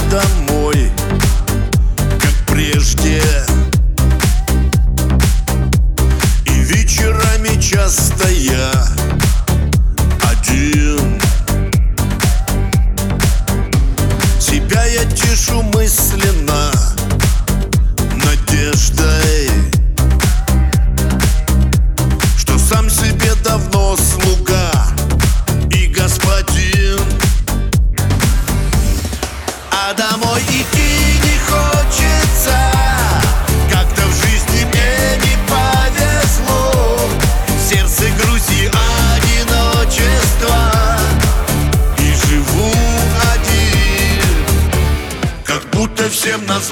домой, как прежде. И вечерами часто я один. Тебя я тешу мысленно надеждой, что сам себе давно слуга и господин. А домой идти не хочется, как-то в жизни мне не повезло. В сердце грусть и одиночество, и живу один, как будто всем назло.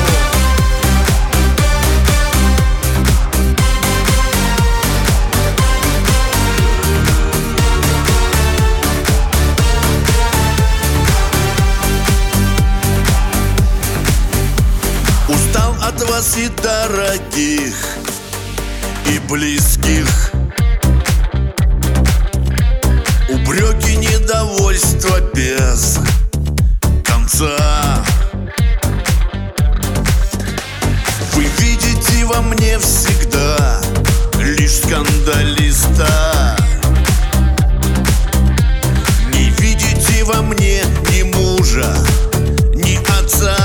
Устал от вас и дорогих, и близких. Упреки, недовольство без конца. Вы видите во мне всегда лишь скандалиста. Не видите во мне ни мужа, ни отца.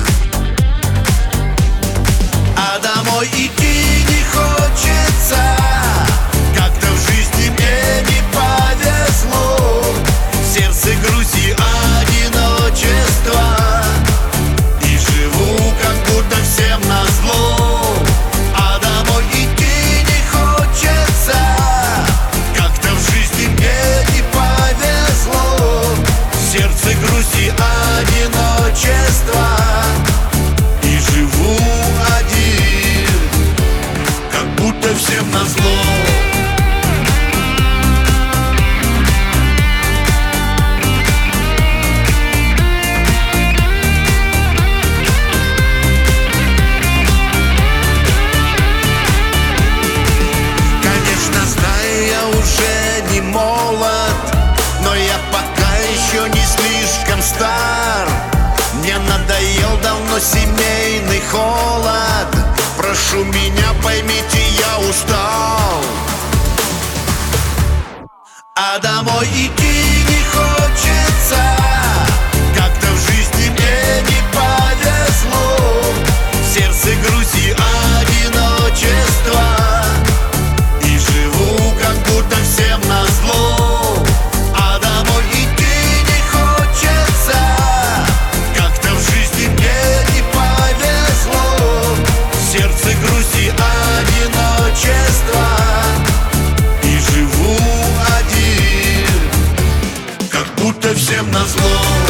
А домой идти не хочется, как-то в жизни мне не повезло. В сердце грусть и одиночество, и живу, как будто всем назло. А домой идти не хочется, как-то в жизни мне не повезло. В сердце грусть и одиночество, и живу один, как будто всем назло. Конечно, знаю, я уже не молод, но я пока еще не слишком стар. Мне надоел давно семейный холод. Прошу меня, поймите, я устал. А домой идти не хочется, как-то в жизни мне не повезло. В сердце грусть и одиночество, и живу, как будто всем назло. А домой идти не хочется, как-то в жизни мне не повезло. В сердце грусть и одиночество, и живу один, как будто всем назло.